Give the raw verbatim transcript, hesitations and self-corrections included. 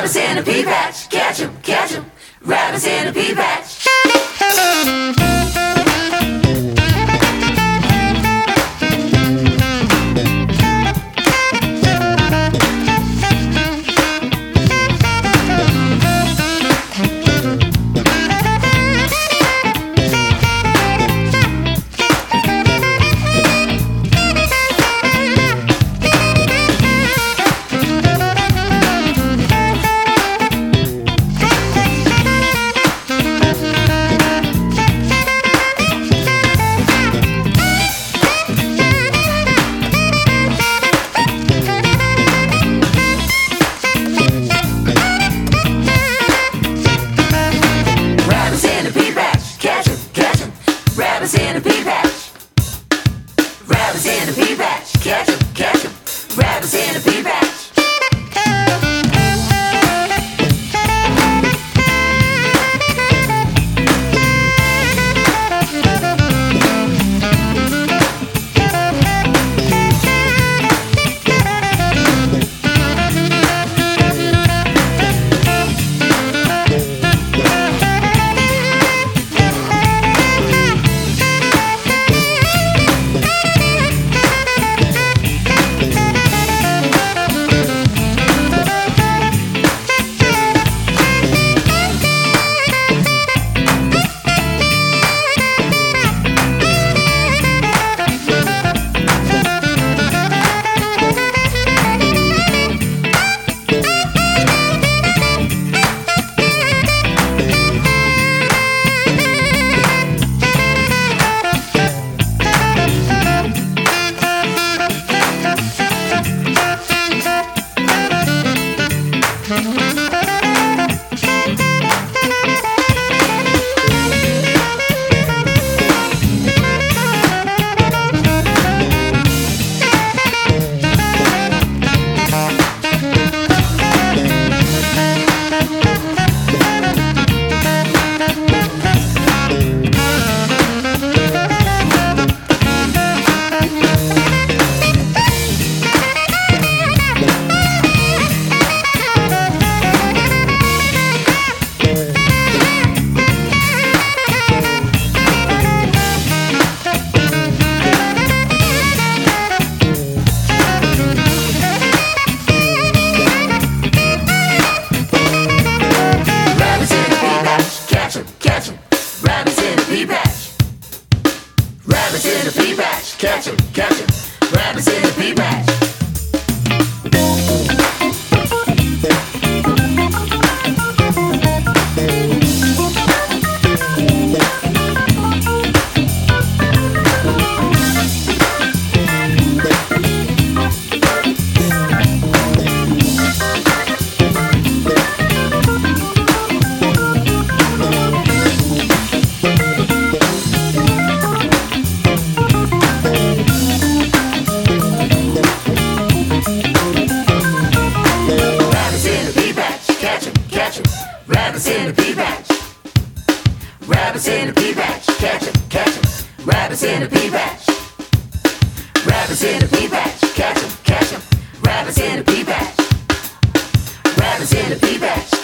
Rabbits in a pea patch, catch 'em, catch 'em. Rabbits in a pea patch. Rabbits in a pea patch. Rabbits in a pea patch. Catch 'em, catch 'em. Rabbits in a pea patch. Rabbits in a pea patch. Rabbits in a pea patch. Catch 'em, catch 'em. Rabbits in a pea patch. Rabbits in a pea patch. Rabbits in a pea patch. Catch 'em, catch 'em. Rabbits in a pea patch. Rabbits in a pea patch. Catch 'em, catch 'em. Rabbits in a pea patch. Rabbits in a pea patch.